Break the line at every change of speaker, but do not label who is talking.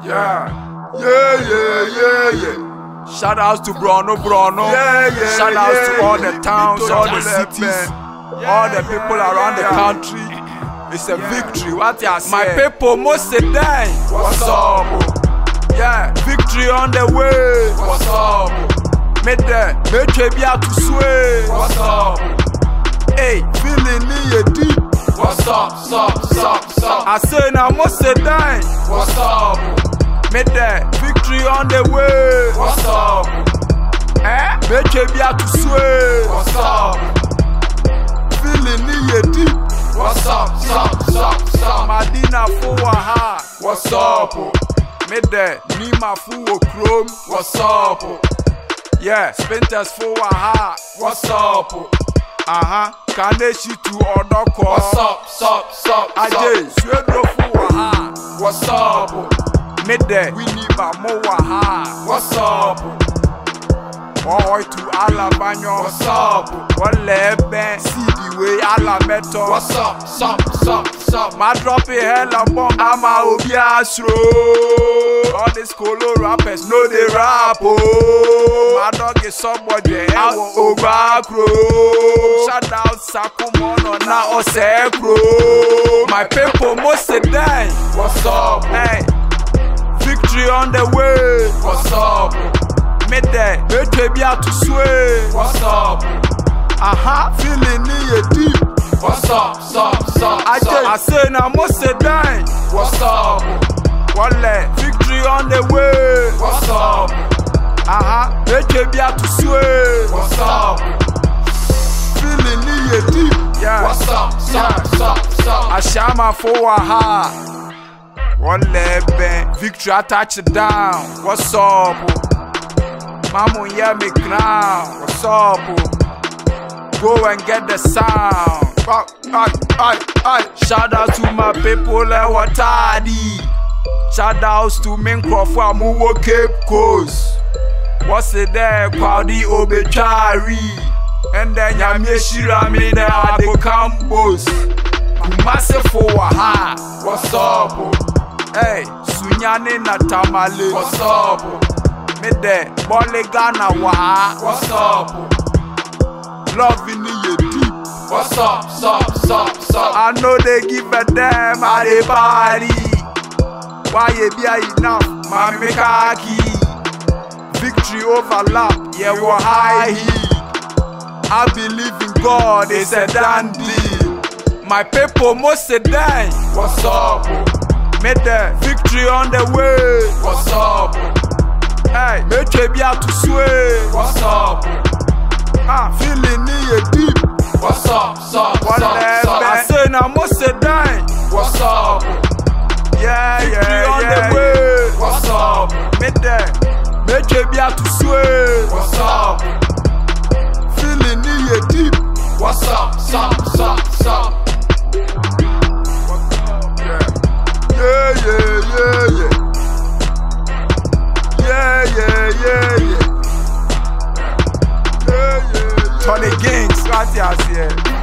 Shout outs to Bruno. Shout outs to all the towns, all the cities, all the people around the country. It's a victory. What you say? My people must say die. What's up? Yeah, victory on the way. What's up? Make you be able to sway. What's up? Hey, feeling me deep. What's up? I say now must say die. What's up? Make victory on the way. What's up? Make you be able to sway. What's up? Feeling me deep. What's up? Madina Fuwaha. What's up? Mede Nima Fuwo Chrome. What's up? Yeah, Spinters Fuwaha. What's up? Kaneshi to Odoko. What's up? Ajay Swedro Fuwaha. What's up? Mede Winiba Mowaha. What's up? Boy to Alabanyo. What's up? Walebe see the way Alameto. What's up? My drop a hella bomb. I'm a Obiasro. All these colo rappers know they rap. My dog is somebody out Obakro. Shout out Sakumono na Osekro. My people must say die. What's up? Hey, victory on the way. What's up? Make you be able to sway. What's up? Feeling me deep. What's up? I say now must say die. What's up? Wale, victory on the way. What's up? Make you be able to sway. What's up? Feeling me deep. Yeah. What's up? Ashama Fuwaha. Wale, victory I touch it down. What's up? Mama, yeah, me crown. What's up? Go and get the sound. Shout out to my people, Watadi. Shout outs to Minkrofa, Muwo Cape Coast. What's it there? Kwadi Obechari. And then Yamie Shiramine at the campus. Massive Fuwaha. What's up? Hey, Sunyane Natamale. What's up? Mede Bolegana wa. What's up? Loving you deep. What's up? I know they give a damn at the party. Why you be enough, Mami Kaki? Victory overlap, yeah, we're high heat. I believe in God, it's a done deal. My people must say die. What's up? Mede victory on the way. What's up? Hey, make you be able to sway. What's up? Feeling me deep. What's up? I say now must say die. What's up? Yeah. On the way. What's up? Make you be able to sway. What's up? Feeling me deep. What's up? Yeah. Tony Gangs, what you say?